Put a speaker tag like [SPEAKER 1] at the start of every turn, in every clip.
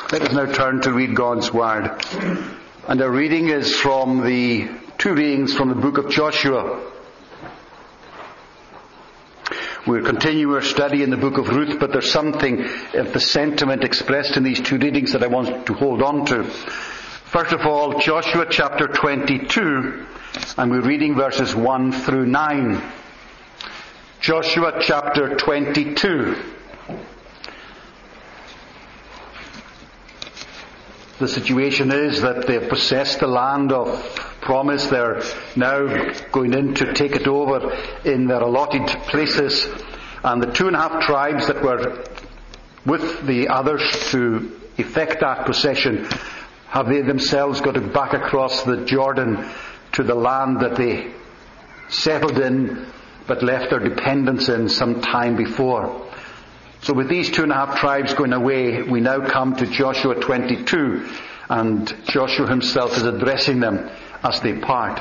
[SPEAKER 1] Let us now turn to read God's Word. And our reading is from the two readings from the book of Joshua. We're continuing our study in the book of Ruth, but there's something of the sentiment expressed in these two readings that I want to hold on to. First of all, Joshua chapter 22, and we're reading verses 1 through 9. Joshua chapter 22. The situation is that they've possessed the land of promise. They're now going in to take it over in their allotted places. And the 2.5 tribes that were with the others to effect that possession, have they themselves got to back across the Jordan to the land that they settled in but left their dependents in some time before. So with these 2.5 tribes going away, we now come to Joshua 22, and Joshua himself is addressing them as they part.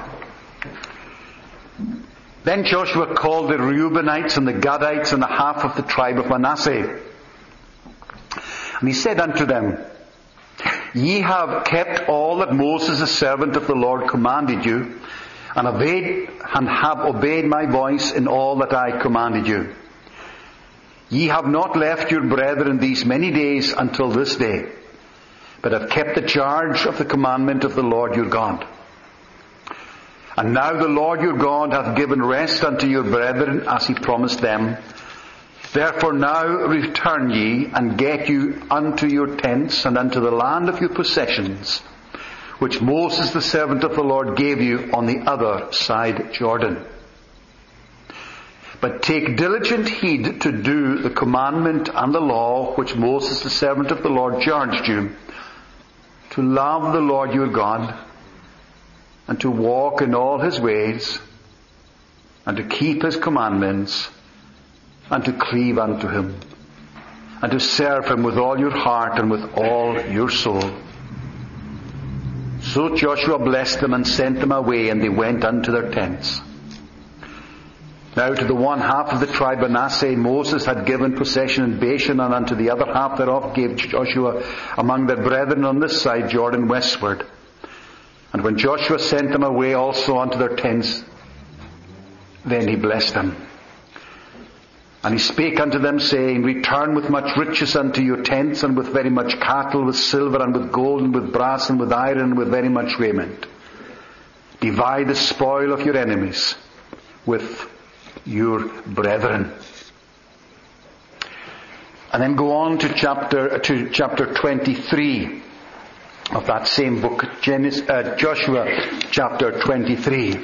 [SPEAKER 1] Then Joshua called the Reubenites and the Gadites and the half of the tribe of Manasseh. And he said unto them, Ye have kept all that Moses the servant of the Lord commanded you, and have obeyed my voice in all that I commanded you. Ye have not left your brethren these many days until this day, but have kept the charge of the commandment of the Lord your God. And now the Lord your God hath given rest unto your brethren as he promised them. Therefore now return ye, and get you unto your tents, and unto the land of your possessions, which Moses the servant of the Lord gave you on the other side Jordan. But take diligent heed to do the commandment and the law which Moses the servant of the Lord charged you, to love the Lord your God, and to walk in all his ways, and to keep his commandments, and to cleave unto him, and to serve him with all your heart and with all your soul. So Joshua blessed them and sent them away, and they went unto their tents. Now to the one half of the tribe of Manasseh Moses had given possession in Bashan, and unto the other half thereof gave Joshua among their brethren on this side Jordan westward. And when Joshua sent them away also unto their tents, then he blessed them. And he spake unto them, saying, Return with much riches unto your tents, and with very much cattle, with silver, and with gold, and with brass, and with iron, and with very much raiment. Divide the spoil of your enemies with your brethren. And then go on to chapter 23 of that same book, Joshua chapter 23.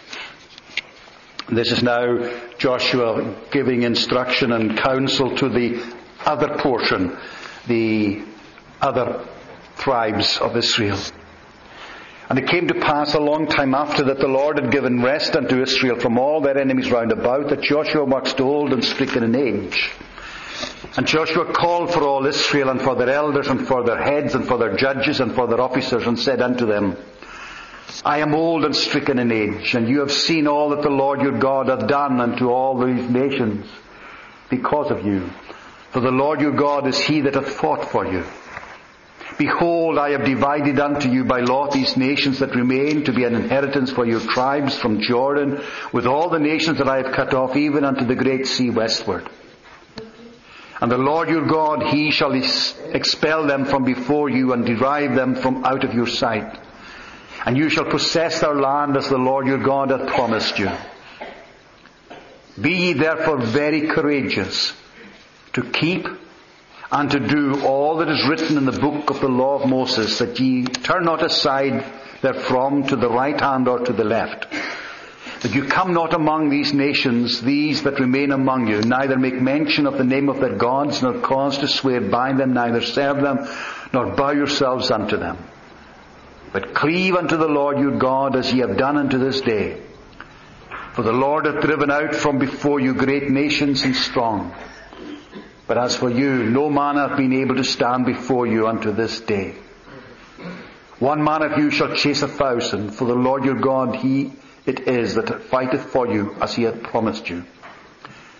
[SPEAKER 1] This is now Joshua giving instruction and counsel to the other portion, the other tribes of Israel. And it came to pass a long time after that the Lord had given rest unto Israel from all their enemies round about, that Joshua waxed old and stricken in age. And Joshua called for all Israel, and for their elders, and for their heads, and for their judges, and for their officers, and said unto them, I am old and stricken in age, and you have seen all that the Lord your God hath done unto all these nations because of you. For the Lord your God is he that hath fought for you. Behold, I have divided unto you by lot these nations that remain to be an inheritance for your tribes from Jordan, with all the nations that I have cut off, even unto the great sea westward. And the Lord your God, he shall expel them from before you, and drive them from out of your sight. And you shall possess their land as the Lord your God hath promised you. Be ye therefore very courageous to keep and to do all that is written in the book of the law of Moses, that ye turn not aside therefrom to the right hand or to the left, that you come not among these nations, these that remain among you, neither make mention of the name of their gods, nor cause to swear by them, neither serve them, nor bow yourselves unto them. But cleave unto the Lord your God, as ye have done unto this day. For the Lord hath driven out from before you great nations and strong. But as for you, no man hath been able to stand before you unto this day. One man of you shall chase 1,000, for the Lord your God, he it is that fighteth for you, as he hath promised you.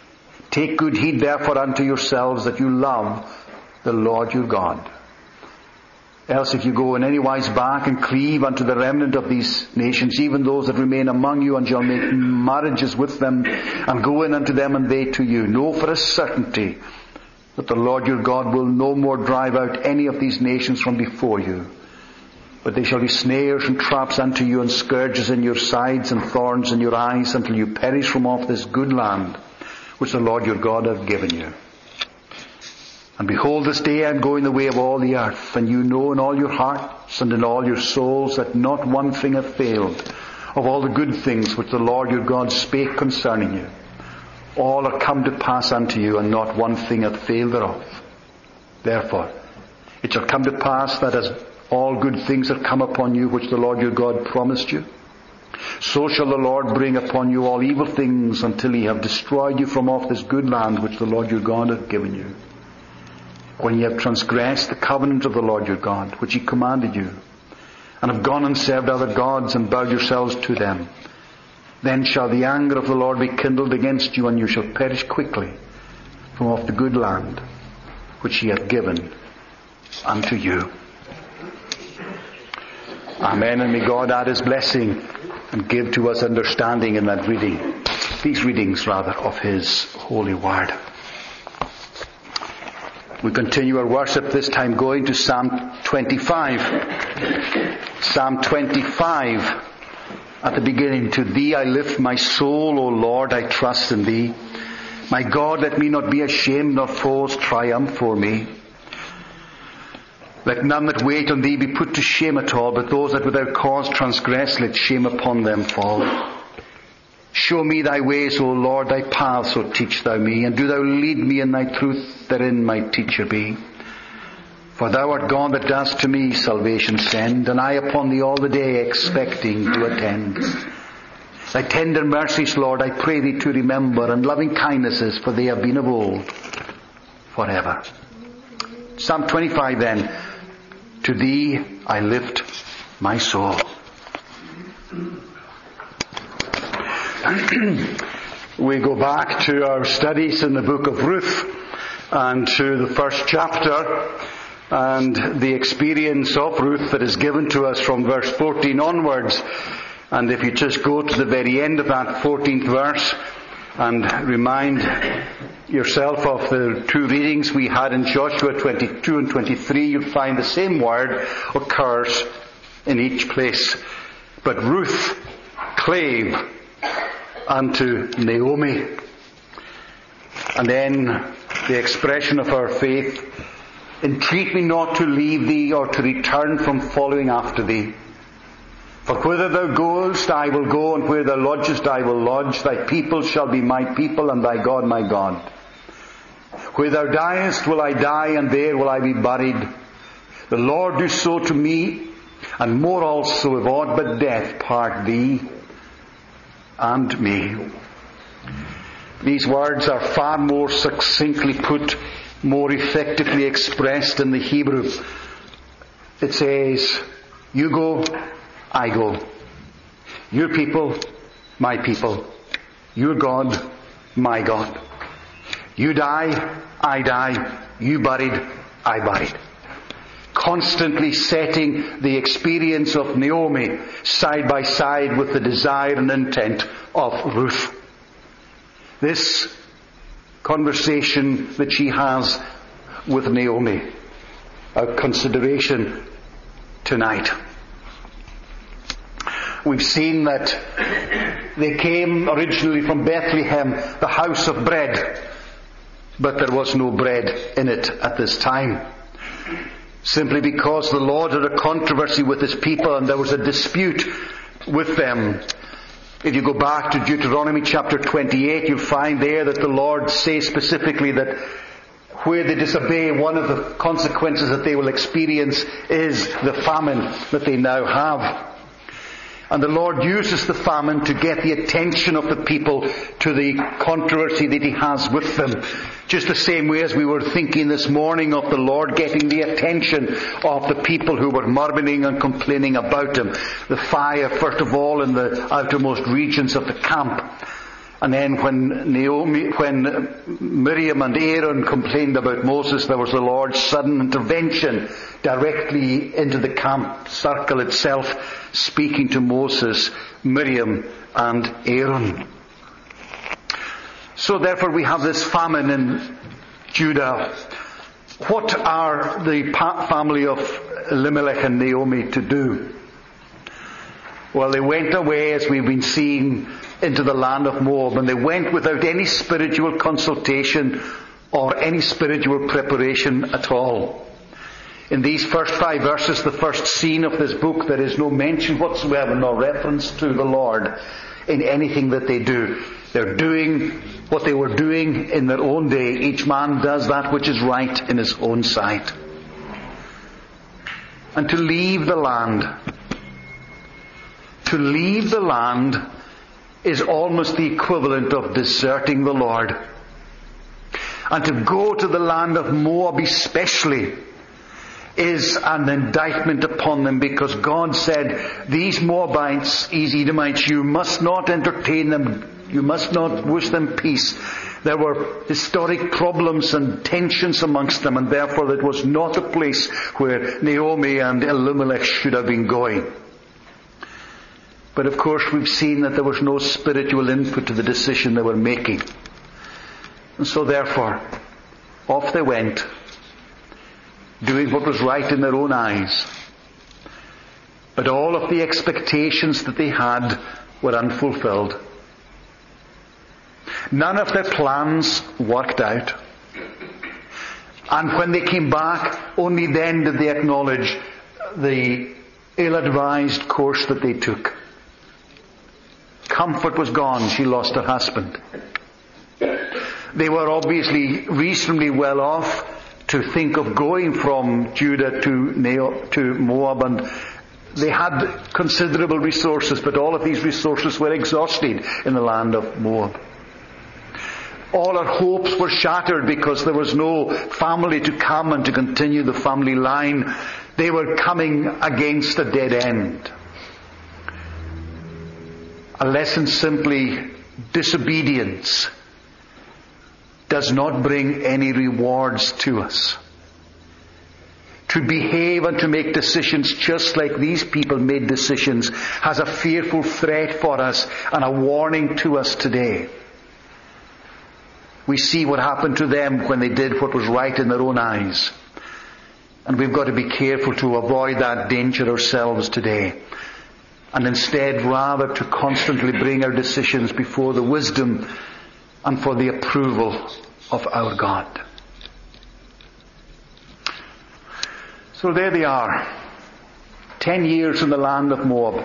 [SPEAKER 1] Take good heed therefore unto yourselves, that you love the Lord your God. Else if you go in any wise back and cleave unto the remnant of these nations, even those that remain among you, and shall make marriages with them, and go in unto them, and they to you, know for a certainty that the Lord your God will no more drive out any of these nations from before you, but they shall be snares and traps unto you, and scourges in your sides, and thorns in your eyes, until you perish from off this good land which the Lord your God hath given you. And behold, this day I am going the way of all the earth, and you know in all your hearts and in all your souls that not one thing hath failed of all the good things which the Lord your God spake concerning you. All are come to pass unto you, and not one thing hath failed thereof. Therefore, it shall come to pass that as all good things are come upon you which the Lord your God promised you, so shall the Lord bring upon you all evil things until he have destroyed you from off this good land which the Lord your God hath given you. When ye have transgressed the covenant of the Lord your God, which he commanded you, and have gone and served other gods, and bowed yourselves to them, then shall the anger of the Lord be kindled against you, and you shall perish quickly from off the good land which he hath given unto you. Amen. And may God add his blessing and give to us understanding in that reading, these readings rather, of his holy word. We continue our worship, this time going to Psalm 25. Psalm 25 at the beginning. To thee I lift my soul, O Lord, I trust in thee. My God, let me not be ashamed, nor foes triumph for me. Let none that wait on thee be put to shame at all, but those that without cause transgress, let shame upon them fall. Show me thy ways, O Lord, thy paths, so teach thou me, and do thou lead me in thy truth, therein my teacher be. For thou art God that dost to me salvation send, and I upon thee all the day expecting to attend. Thy tender mercies, Lord, I pray thee to remember, and loving kindnesses, for they have been of old, forever. Psalm 25 then. To thee I lift my soul. We go back to our studies in the book of Ruth and to the first chapter and the experience of Ruth that is given to us from verse 14 onwards. And if you just go to the very end of that 14th verse and remind yourself of the two readings we had in Joshua 22 and 23, you'll find the same word occurs in each place. But Ruth clave unto Naomi. And then the expression of her faith, entreat me not to leave thee or to return from following after thee. For whither thou goest, I will go, and where thou lodgest, I will lodge. Thy people shall be my people, and thy God my God. Where thou diest will I die, and there will I be buried. The Lord do so to me, and more also, if aught but death part thee and me. These words are far more succinctly put, more effectively expressed in the Hebrew. It says, you go, I go. Your people, my people. Your God, my God. You die, I die. You buried, I buried. Constantly setting the experience of Naomi side by side with the desire and intent of Ruth. This conversation that she has with Naomi, our consideration tonight. We've seen that they came originally from Bethlehem, the house of bread, but there was no bread in it at this time. Simply because the Lord had a controversy with his people and there was a dispute with them. If you go back to Deuteronomy chapter 28, you'll find there that the Lord says specifically that where they disobey, one of the consequences that they will experience is the famine that they now have. And the Lord uses the famine to get the attention of the people to the controversy that he has with them. Just the same way as we were thinking this morning of the Lord getting the attention of the people who were murmuring and complaining about him. The fire, first of all, in the outermost regions of the camp. And then when Miriam and Aaron complained about Moses, there was the Lord's sudden intervention directly into the camp circle itself, speaking to Moses, Miriam and Aaron. So therefore we have this famine in Judah. What are the family of Elimelech and Naomi to do? Well, they went away, as we've been seeing, into the land of Moab, and they went without any spiritual consultation or any spiritual preparation at all. In these first 5 verses, the first scene of this book, there is no mention whatsoever, no reference to the Lord in anything that they do. They're doing what they were doing in their own day. Each man does that which is right in his own sight. And to leave the land is almost the equivalent of deserting the Lord. And to go to the land of Moab especially is an indictment upon them, because God said, these Moabites, these Edomites, you must not entertain them. You must not wish them peace. There were historic problems and tensions amongst them, and therefore it was not a place where Naomi and Elimelech should have been going. But of course we've seen that there was no spiritual input to the decision they were making. And so therefore, off they went, doing what was right in their own eyes. But all of the expectations that they had were unfulfilled. None of their plans worked out. And when they came back, only then did they acknowledge the ill-advised course that they took. Comfort was gone. She lost her husband. They were obviously reasonably well off to think of going from Judah to Moab, and they had considerable resources, but all of these resources were exhausted in the land of Moab. All our hopes were shattered because there was no family to come and to continue the family line. They were coming against a dead end. A lesson simply: disobedience does not bring any rewards to us. To behave and to make decisions just like these people made decisions has a fearful threat for us and a warning to us today. We see what happened to them when they did what was right in their own eyes. And we've got to be careful to avoid that danger ourselves today. And instead, rather to constantly bring our decisions before the wisdom and for the approval of our God. So there they are. 10 years in the land of Moab.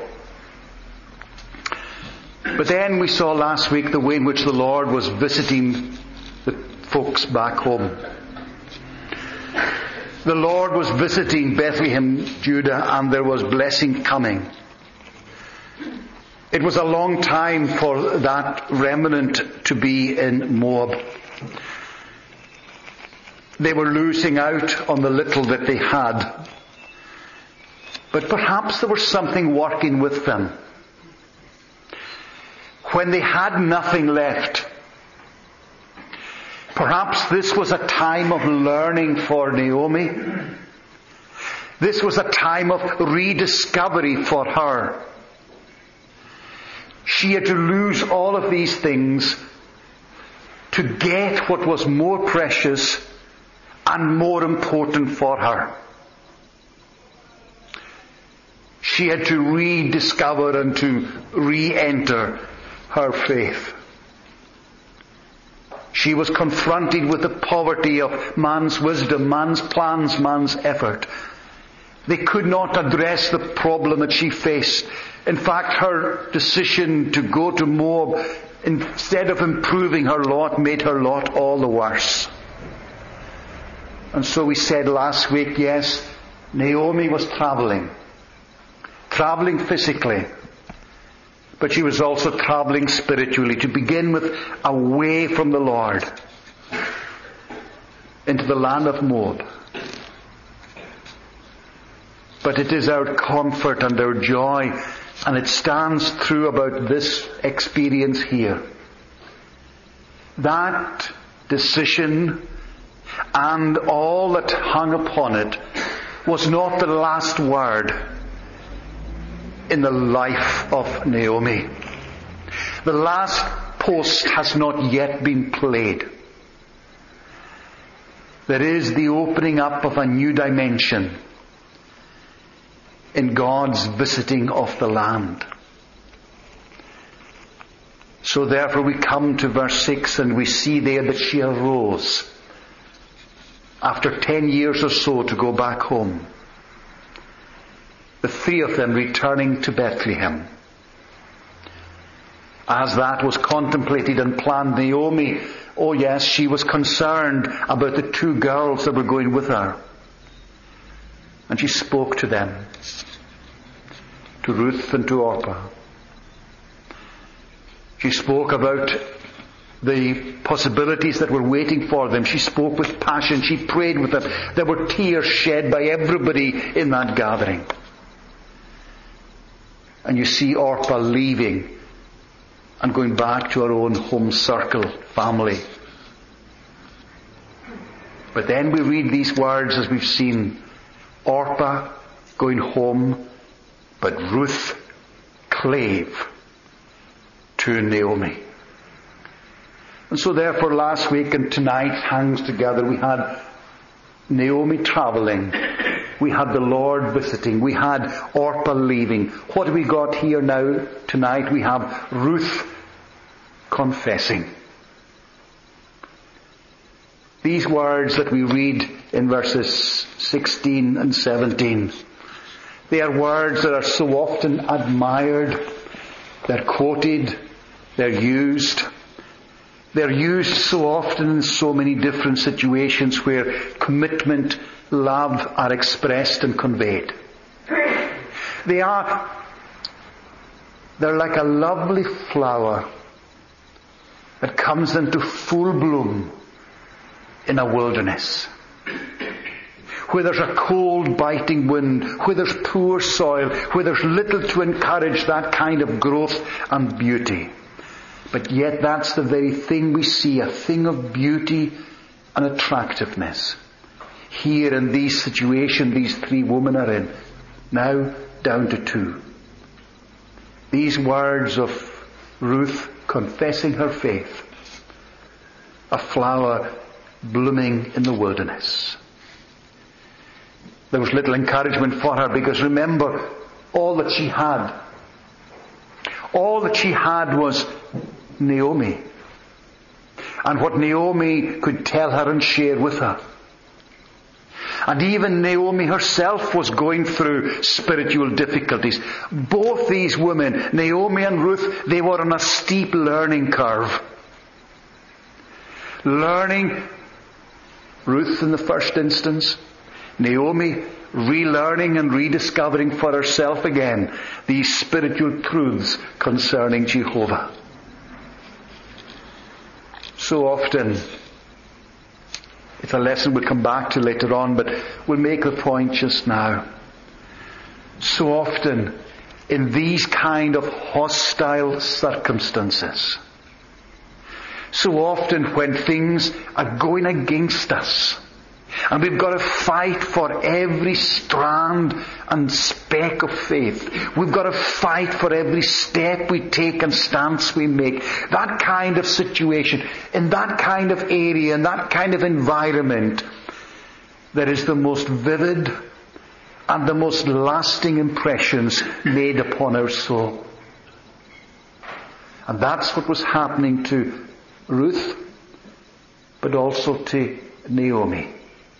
[SPEAKER 1] But then we saw last week the way in which the Lord was visiting the folks back home. The Lord was visiting Bethlehem, Judah, and there was blessing coming. It was a long time for that remnant to be in Moab. They were losing out on the little that they had. But perhaps there was something working with them. When they had nothing left, perhaps this was a time of learning for Naomi. This was a time of rediscovery for her. She had to lose all of these things to get what was more precious and more important for her. She had to rediscover and to re-enter her faith. She was confronted with the poverty of man's wisdom, man's plans, man's effort. They could not address the problem that she faced. In fact, her decision to go to Moab, instead of improving her lot, made her lot all the worse. And so we said last week, yes, Naomi was traveling physically, but she was also traveling spiritually, to begin with away from the Lord into the land of Moab. But it is our comfort and our joy, and it stands true about this experience here, that decision and all that hung upon it was not the last word in the life of Naomi. The last post has not yet been played. There is the opening up of a new dimension in God's visiting of the land. So therefore we come to verse 6 and we see there that she arose after 10 years or so to go back home. The three of them returning to Bethlehem. As that was contemplated and planned, Naomi, oh yes, she was concerned about the two girls that were going with her. And she spoke to them, to Ruth and to Orpah. She spoke about the possibilities that were waiting for them. She spoke with passion. She prayed with them. There were tears shed by everybody in that gathering. And you see Orpah leaving and going back to her own home circle, family. But then we read these words as we've seen. Orpah going home, but Ruth clave to Naomi. And so therefore last week and tonight hangs together. We had Naomi travelling. We had the Lord visiting. We had Orpah leaving. What have we got here now tonight? We have Ruth confessing. These words that we read in verses 16 and 17, they are words that are so often admired. They're quoted. They're used. They're used so often in so many different situations where commitment, love are expressed and conveyed. They're like a lovely flower that comes into full bloom in a wilderness, where there's a cold biting wind, where there's poor soil, where there's little to encourage that kind of growth and beauty. But yet that's the very thing we see, a thing of beauty and attractiveness. Here in these situations these three women are in, now down to two. These words of Ruth confessing her faith, a flower blooming in the wilderness. There was little encouragement for her because remember, all that she had was Naomi. And what Naomi could tell her and share with her. And even Naomi herself was going through spiritual difficulties. Both these women, Naomi and Ruth, they were on a steep learning curve. Learning, Ruth in the first instance, Naomi relearning and rediscovering for herself again these spiritual truths concerning Jehovah. So often, it's a lesson we'll come back to later on, but we'll make the point just now. So often, in these kind of hostile circumstances, so often when things are going against us, and we've got to fight for every strand and speck of faith. We've got to fight for every step we take and stance we make. That kind of situation, in that kind of area, in that kind of environment, there is the most vivid and the most lasting impressions made upon our soul. And that's what was happening to Ruth, but also to Naomi.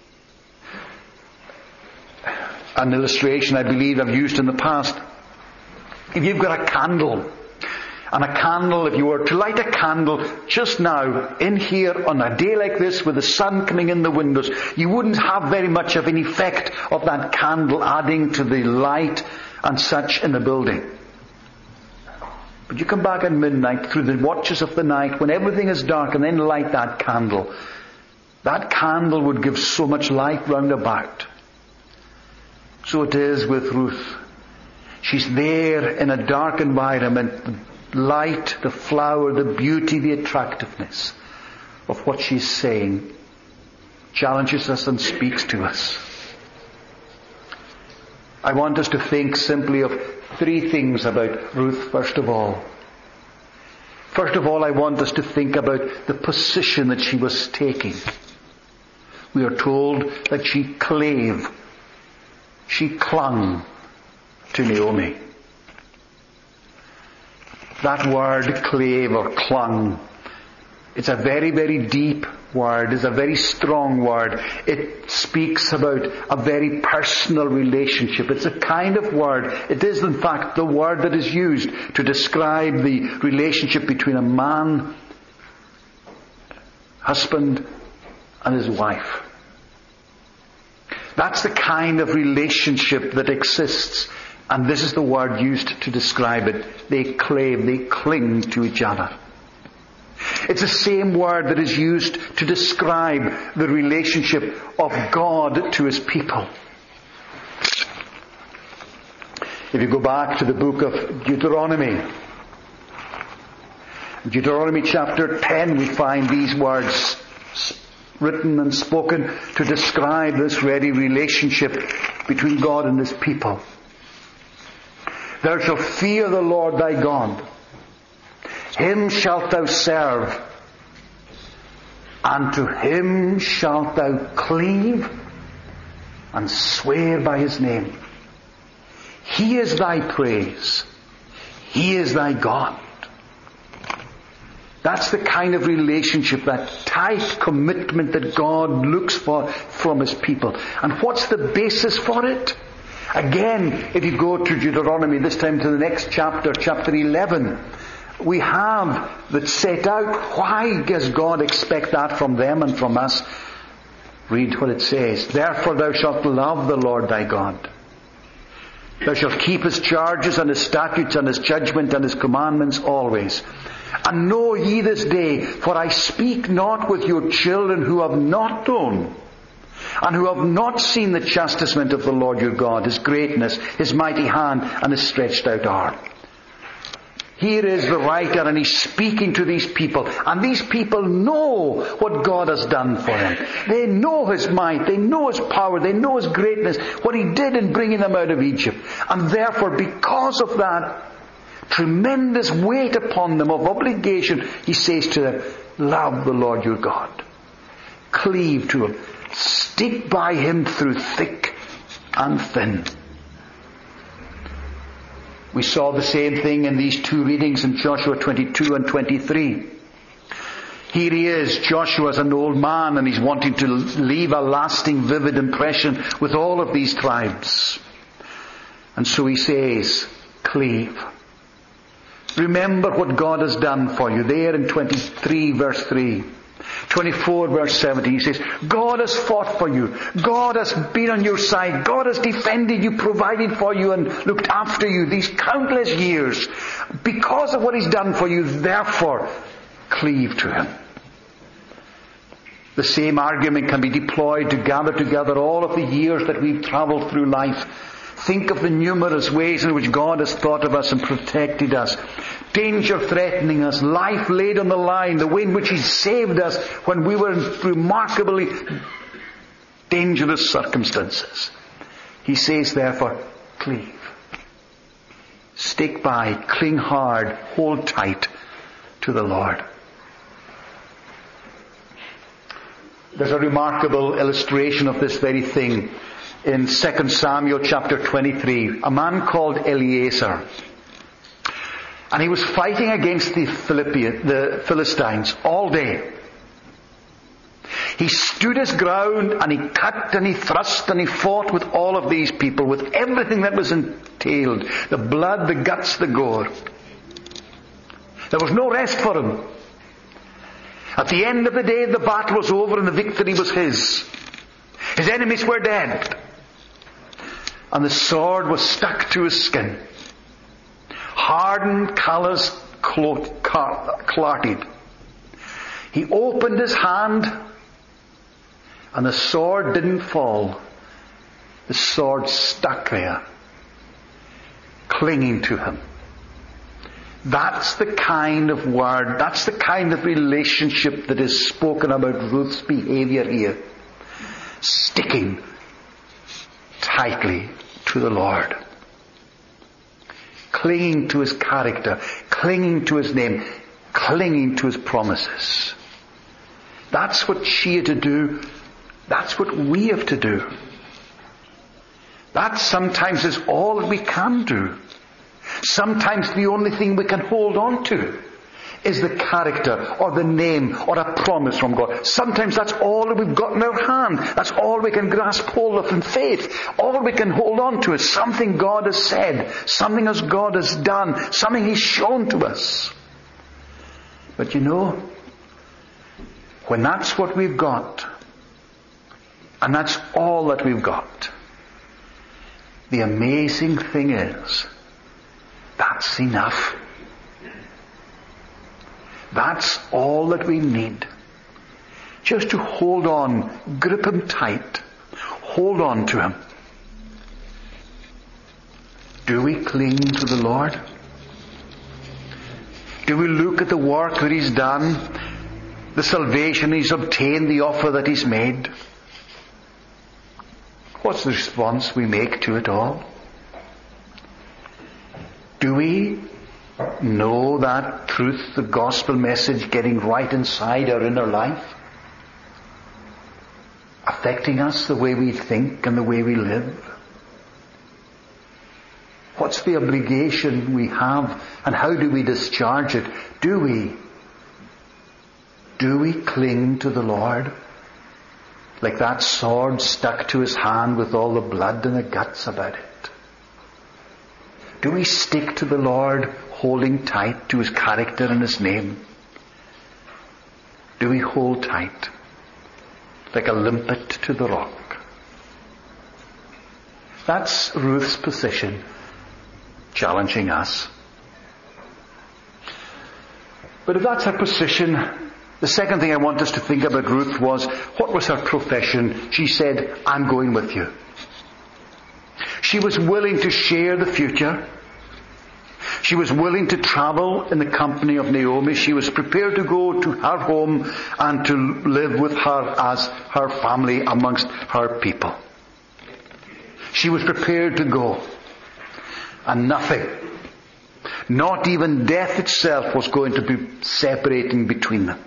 [SPEAKER 1] An illustration I believe I've used in the past. If you've got a candle, and a candle, if you were to light a candle just now in here on a day like this with the sun coming in the windows, you wouldn't have very much of an effect of that candle adding to the light and such in the building. But you come back at midnight through the watches of the night when everything is dark and then light that candle. That candle would give so much light round about. So it is with Ruth. She's there in a dark environment. The light, the flower, the beauty, the attractiveness of what she's saying challenges us and speaks to us. I want us to think simply of three things about Ruth, first of all. First of all, I want us to think about the position that she was taking. We are told that she clave. She clung to Naomi. That word clave or clung, it's a very, very deep word. It's a very strong word. It speaks about a very personal relationship. It's a kind of word. It is in fact the word that is used to describe the relationship between a man, husband, and his wife. That's the kind of relationship that exists. And this is the word used to describe it. They clave, they cling to each other. It's the same word that is used to describe the relationship of God to His people. If you go back to the book of Deuteronomy chapter 10, we find these words written and spoken to describe this very relationship between God and His people. Thou shalt fear the Lord thy God. Him shalt thou serve, and to Him shalt thou cleave and swear by His name. He is thy praise. He is thy God. That's the kind of relationship, that tight commitment that God looks for from His people. And what's the basis for it? Again, if you go to Deuteronomy, this time to the next chapter, chapter 11, we have that set out why does God expect that from them and from us. Read what it says. Therefore thou shalt love the Lord thy God. Thou shalt keep His charges and His statutes and His judgment and His commandments always. And know ye this day, for I speak not with your children who have not known, and who have not seen the chastisement of the Lord your God, His greatness, His mighty hand, and His stretched out arm. Here is the writer, and he's speaking to these people. And these people know what God has done for them. They know His might, they know His power, they know His greatness, what He did in bringing them out of Egypt. And therefore, because of that tremendous weight upon them of obligation, He says to them, love the Lord your God. Cleave to Him. Stick by Him through thick and thin. We saw the same thing in these two readings in Joshua 22 and 23. Here he is, Joshua's an old man, and he's wanting to leave a lasting, vivid impression with all of these tribes. And so he says, cleave. Remember what God has done for you. There in 23 verse 3. 24 verse 17, he says, God has fought for you. God has been on your side. God has defended you, provided for you, and looked after you these countless years. Because of what He's done for you, therefore, cleave to Him. The same argument can be deployed to gather together all of the years that we've traveled through life. Think of the numerous ways in which God has thought of us and protected us. Danger threatening us, life laid on the line, the way in which He saved us when we were in remarkably dangerous circumstances. He says, therefore, cleave. Stick by, cling hard, hold tight to the Lord. There's a remarkable illustration of this very thing in 2 Samuel chapter 23. A man called Eleazar. And he was fighting against the Philistines all day. He stood his ground, and he cut and he thrust and he fought with all of these people, with everything that was entailed. The blood, the guts, the gore. There was no rest for him. At the end of the day, the battle was over and the victory was his. His enemies were dead. And the sword was stuck to his skin. Hardened, calloused, clotted. He opened his hand, and the sword didn't fall. The sword stuck there, clinging to him. That's the kind of word, that's the kind of relationship that is spoken about Ruth's behavior here. Sticking tightly to the Lord. Clinging to His character, clinging to His name, clinging to His promises. That's what she had to do. That's what we have to do. That sometimes is all that we can do. Sometimes the only thing we can hold on to is the character or the name or a promise from God. Sometimes that's all that we've got in our hand. That's all we can grasp hold of in faith. All we can hold on to is something God has said, something as God has done, something He's shown to us. But you know, when that's what we've got, and that's all that we've got, the amazing thing is, that's enough. That's all that we need. Just to hold on, grip Him tight, hold on to Him. Do we cling to the Lord? Do we look at the work that He's done, the salvation He's obtained, the offer that He's made? What's the response we make to it all? Do we know that truth, the gospel message, getting right inside our inner life? Affecting us the way we think and the way we live? What's the obligation we have and how do we discharge it? Do we cling to the Lord? Like that sword stuck to His hand with all the blood and the guts about it? Do we stick to the Lord, holding tight to His character and His name? Do we hold tight like a limpet to the rock? That's Ruth's position, challenging us. But if that's her position, the second thing I want us to think about Ruth was, what was her profession? She said, I'm going with you. She was willing to share the future. She was willing to travel in the company of Naomi. She was prepared to go to her home and to live with her as her family amongst her people. She was prepared to go. And nothing, not even death itself, was going to be separating between them.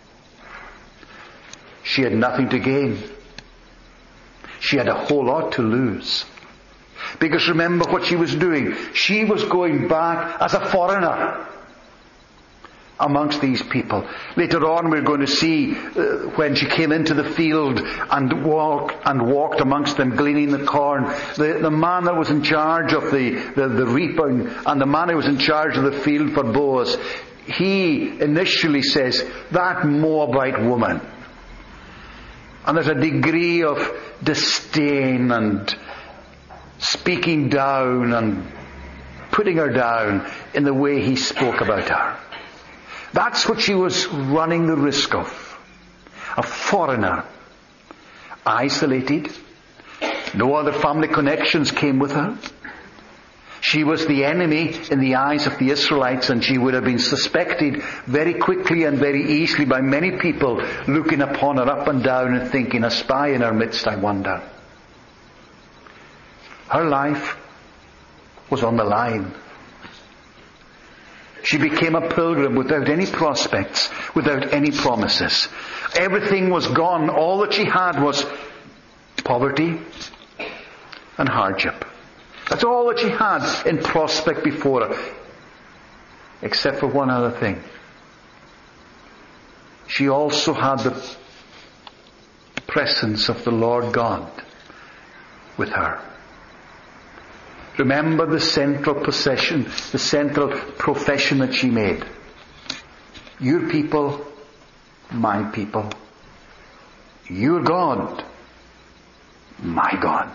[SPEAKER 1] She had nothing to gain. She had a whole lot to lose. Because remember what she was doing. She was going back as a foreigner amongst these people. Later on we're going to see when she came into the field and walked amongst them gleaning the corn. The man that was in charge of the reaping and the man who was in charge of the field for Boaz, he initially says, that Moabite woman. And there's a degree of disdain and speaking down and putting her down in the way he spoke about her. That's what she was running the risk of. A foreigner. Isolated. No other family connections came with her. She was the enemy in the eyes of the Israelites, and she would have been suspected very quickly and very easily by many people looking upon her up and down and thinking, a spy in our midst, I wonder. Her life was on the line. She became a pilgrim without any prospects, without any promises. Everything was gone. All that she had was poverty and hardship. That's all that she had in prospect before her. Except for one other thing. She also had the presence of the Lord God with her. Remember the central possession, the central profession that she made. Your people, my people. Your God, my God.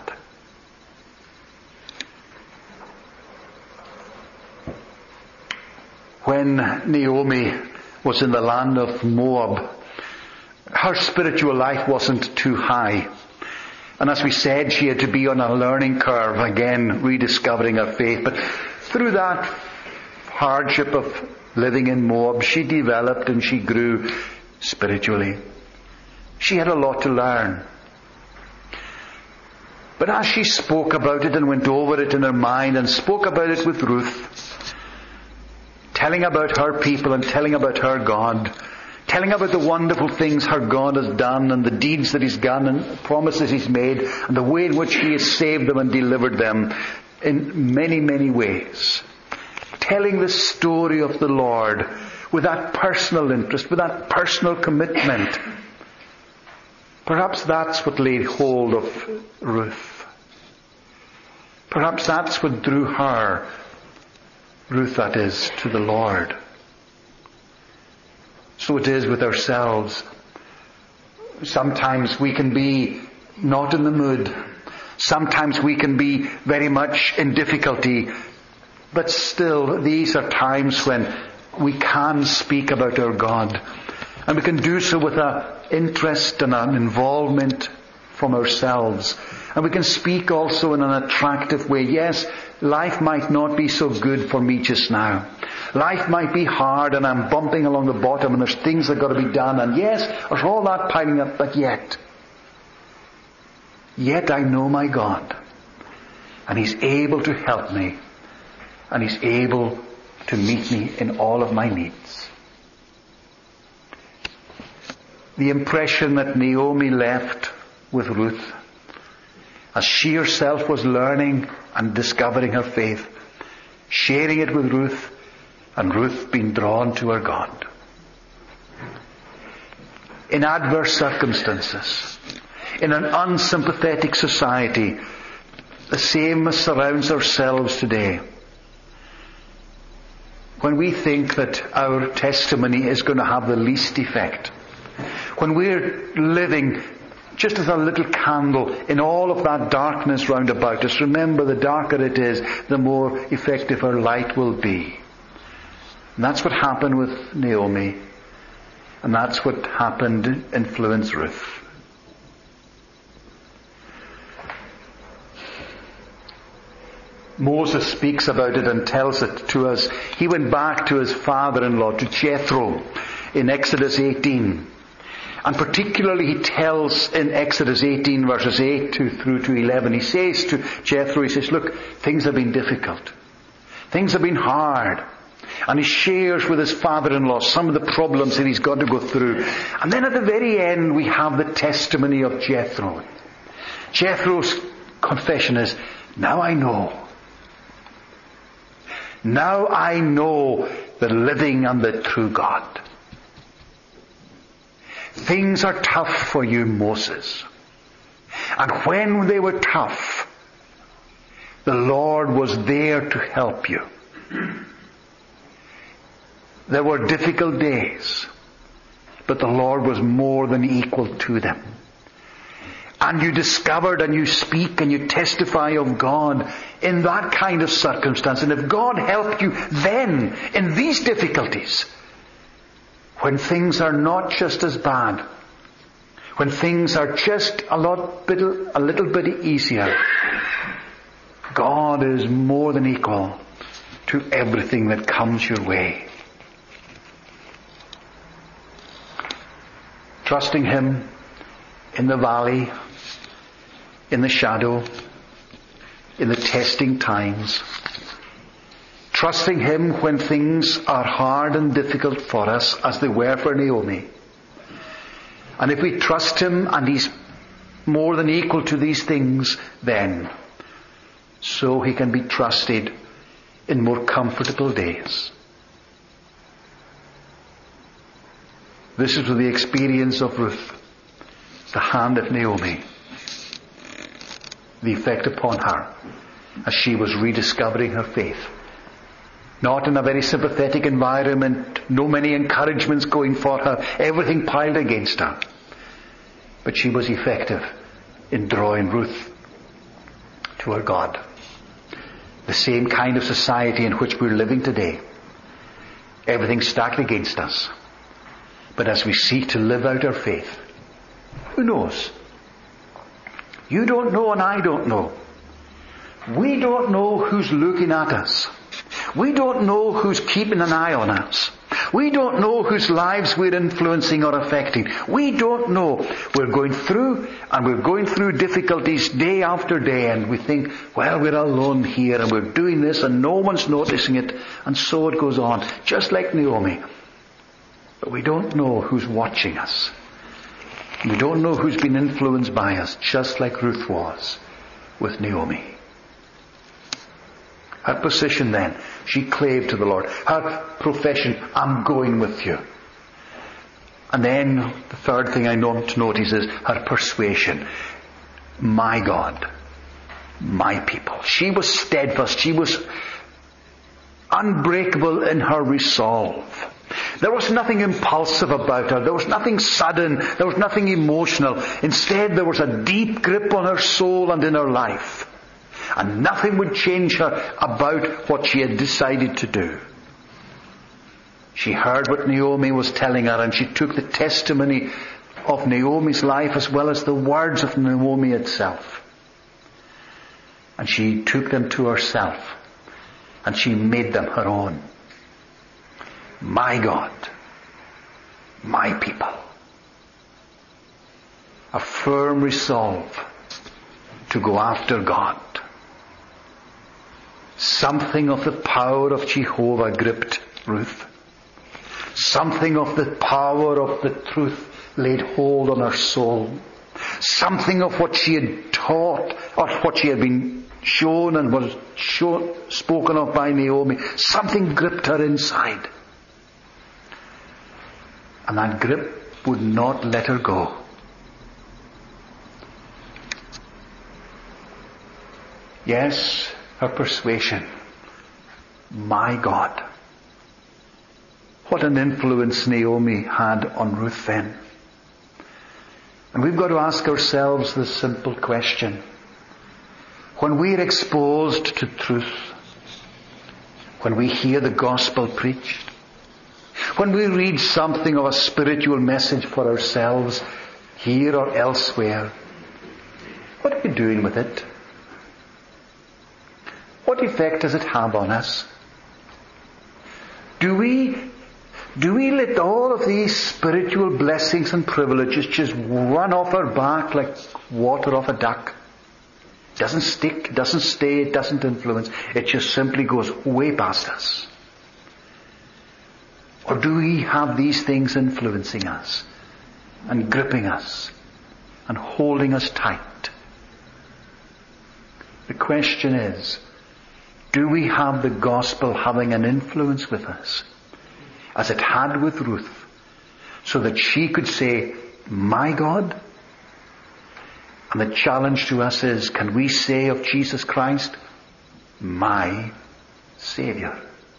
[SPEAKER 1] When Naomi was in the land of Moab, her spiritual life wasn't too high. And as we said, she had to be on a learning curve, again, rediscovering her faith. But through that hardship of living in Moab, she developed and she grew spiritually. She had a lot to learn. But as she spoke about it and went over it in her mind and spoke about it with Ruth, telling about her people and telling about her God, telling about the wonderful things her God has done and the deeds that He's done and promises He's made and the way in which He has saved them and delivered them in many, many ways. Telling the story of the Lord with that personal interest, with that personal commitment. Perhaps that's what laid hold of Ruth. Perhaps that's what drew her, Ruth that is, to the Lord. So it is with ourselves. Sometimes we can be not in the mood. Sometimes we can be very much in difficulty. But still, these are times when we can speak about our God. And we can do so with an interest and an involvement from ourselves. And we can speak also in an attractive way. Yes, life might not be so good for me just now. Life might be hard and I'm bumping along the bottom and there's things that got to be done. And yes, there's all that piling up, but yet I know my God. And He's able to help me. And He's able to meet me in all of my needs. The impression that Naomi left with Ruth, as she herself was learning and discovering her faith, sharing it with Ruth, and Ruth being drawn to her God. In adverse circumstances, in an unsympathetic society, the same as surrounds ourselves today, when we think that our testimony is going to have the least effect, when we're living just as a little candle in all of that darkness round about us, remember, the darker it is, the more effective our light will be. And that's what happened with Naomi. And that's what happened influenced Ruth. Moses speaks about it and tells it to us. He went back to his father-in-law, to Jethro, in Exodus 18. And particularly he tells in Exodus 18 verses 8 through to 11, he says to Jethro, he says, look, things have been difficult. Things have been hard. And he shares with his father-in-law some of the problems that he's got to go through. And then at the very end we have the testimony of Jethro. Jethro's confession is, now I know. Now I know the living and the true God. Things are tough for you, Moses. And when they were tough, the Lord was there to help you. There were difficult days, but the Lord was more than equal to them. And you discovered and you speak and you testify of God in that kind of circumstance. And if God helped you then in these difficulties, when things are not just as bad, when things are just a little bit easier, God is more than equal to everything that comes your way. Trusting Him in the valley, in the shadow, in the testing times. Trusting Him when things are hard and difficult for us, as they were for Naomi. And if we trust Him and He's more than equal to these things, then so He can be trusted in more comfortable days. This is the experience of Ruth, the hand of Naomi, the effect upon her as she was rediscovering her faith. Not in a very sympathetic environment, no many encouragements going for her, everything piled against her. But she was effective in drawing Ruth to her God. The same kind of society in which we're living today. Everything's stacked against us. But as we seek to live out our faith, who knows? You don't know and I don't know. We don't know who's looking at us. We don't know who's keeping an eye on us. We don't know whose lives we're influencing or affecting. We don't know. We're going through difficulties day after day, and we think, well, we're alone here and we're doing this and no one's noticing it, and so it goes on. Just like Naomi. But we don't know who's watching us. We don't know who's been influenced by us, just like Ruth was with Naomi. Her position then, she clave to the Lord. Her profession, I'm going with you. And then the third thing I want to notice is her persuasion. My God, my people. She was steadfast. She was unbreakable in her resolve. There was nothing impulsive about her. There was nothing sudden. There was nothing emotional. Instead, there was a deep grip on her soul and in her life. And nothing would change her about what she had decided to do. She heard what Naomi was telling her, and she took the testimony of Naomi's life as well as the words of Naomi itself. And she took them to herself, and she made them her own. My God, my people. A firm resolve to go after God. Something of the power of Jehovah gripped Ruth. Something of the power of the truth laid hold on her soul. Something of what she had taught, or what she had been shown and was spoken of by Naomi, something gripped her inside. And that grip would not let her go. Yes, her persuasion. My God. What an influence Naomi had on Ruth then. And we've got to ask ourselves the simple question. When we're exposed to truth, when we hear the gospel preached, when we read something of a spiritual message for ourselves, here or elsewhere, what are we doing with it? What effect does it have on us? Do we let all of these spiritual blessings and privileges just run off our back like water off a duck? It doesn't stick, it doesn't stay, it doesn't influence. It just simply goes way past us. Or do we have these things influencing us and gripping us and holding us tight? The question is, do we have the gospel having an influence with us, as it had with Ruth, so that she could say, my God? And the challenge to us is, can we say of Jesus Christ, my Saviour?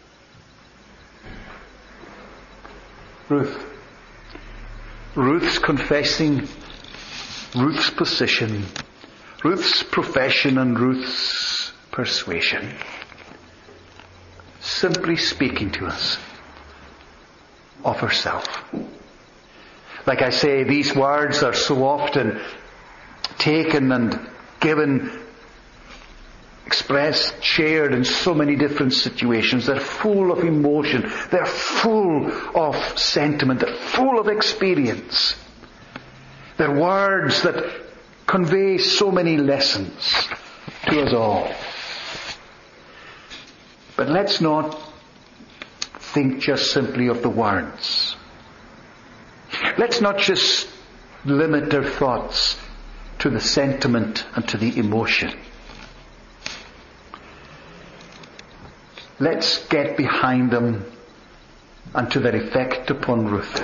[SPEAKER 1] Ruth's confessing, Ruth's position, Ruth's profession, and Ruth's persuasion. Simply speaking to us of herself. Like I say, these words are so often taken and given, expressed, shared in so many different situations. They're full of emotion. They're full of sentiment. They're full of experience. They're words that convey so many lessons to us all. But let's not think just simply of the words. Let's not just limit our thoughts to the sentiment and to the emotion. Let's get behind them and to their effect upon Ruth.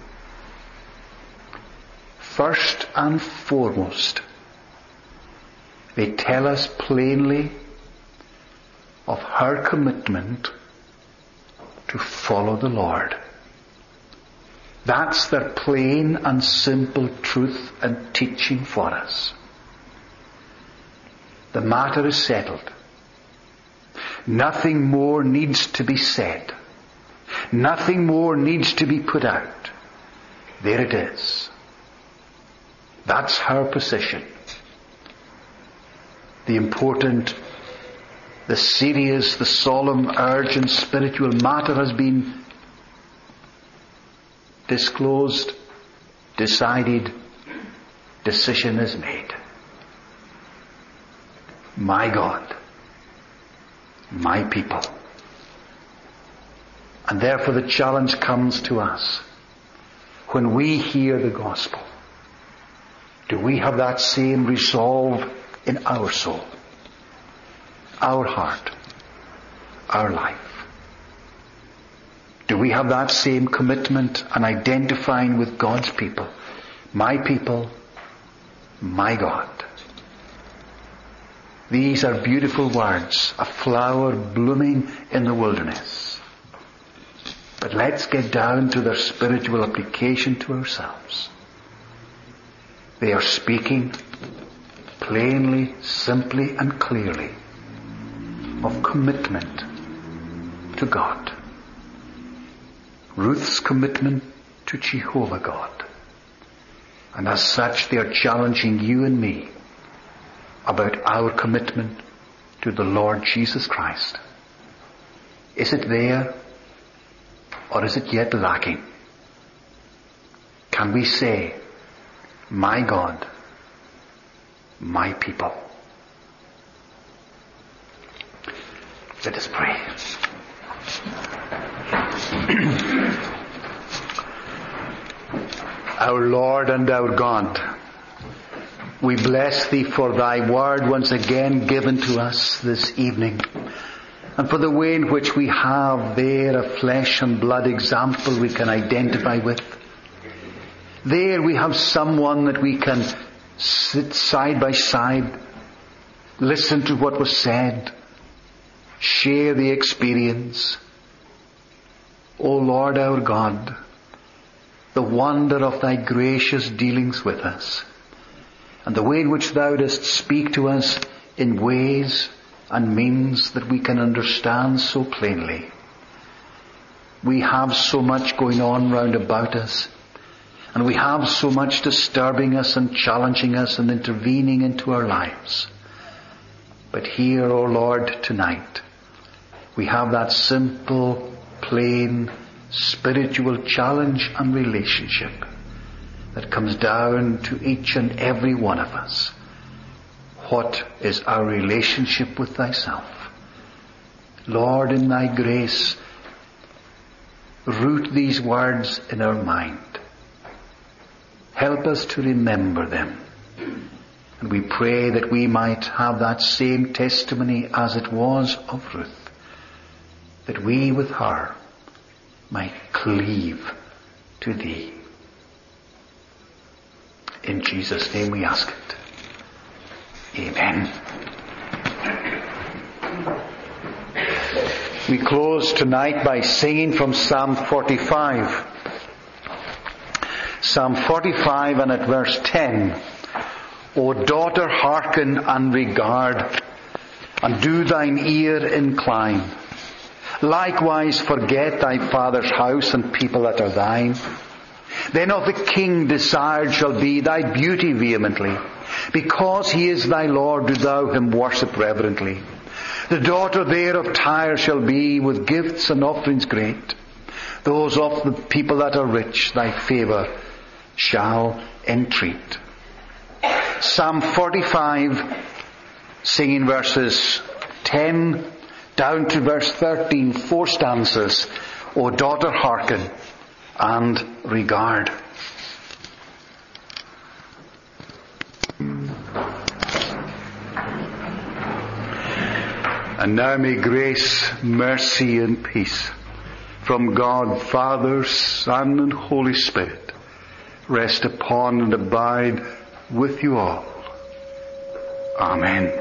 [SPEAKER 1] First and foremost, they tell us plainly of her commitment to follow the Lord. That's their plain and simple truth and teaching for us. The matter is settled. Nothing more needs to be said. Nothing more needs to be put out. There it is. That's her position. The important the serious, the solemn, urgent spiritual matter has been disclosed, decided, decision is made. My God, my people. And therefore the challenge comes to us. When we hear the gospel, do we have that same resolve in our soul, our heart, our life? Do we have that same commitment and identifying with God's people? My people, my God. These are beautiful words, a flower blooming in the wilderness. But let's get down to their spiritual application to ourselves. They are speaking plainly, simply and clearly of commitment to God. Ruth's commitment to Jehovah God. And as such they are challenging you and me about our commitment to the Lord Jesus Christ. Is it there? Or is it yet lacking? Can we say, my God, my people? Let us pray. Our Lord and our God, we bless Thee for Thy word once again given to us this evening. And for the way in which we have there a flesh and blood example we can identify with. There we have someone that we can sit side by side, listen to what was said, share the experience. O Lord our God, the wonder of Thy gracious dealings with us, and the way in which Thou dost speak to us in ways and means that we can understand so plainly. We have so much going on round about us, and we have so much disturbing us and challenging us and intervening into our lives. But here, O Lord, tonight, we have that simple, plain, spiritual challenge and relationship that comes down to each and every one of us. What is our relationship with Thyself? Lord, in Thy grace, root these words in our mind. Help us to remember them. And we pray that we might have that same testimony as it was of Ruth, that we with her might cleave to Thee. In Jesus' name we ask it. Amen. We close tonight by singing from Psalm 45. Psalm 45 and at verse 10. O daughter, hearken and regard, and do thine ear incline. Likewise forget thy father's house and people that are thine. Then of the king desired shall be thy beauty vehemently. Because he is thy Lord, do thou him worship reverently. The daughter there of Tyre shall be with gifts and offerings great. Those of the people that are rich thy favour shall entreat. Psalm 45, singing verses 10 down to verse 13, 4 stanzas. O daughter, hearken and regard. And now may grace, mercy and peace from God, Father, Son and Holy Spirit rest upon and abide with you all. Amen.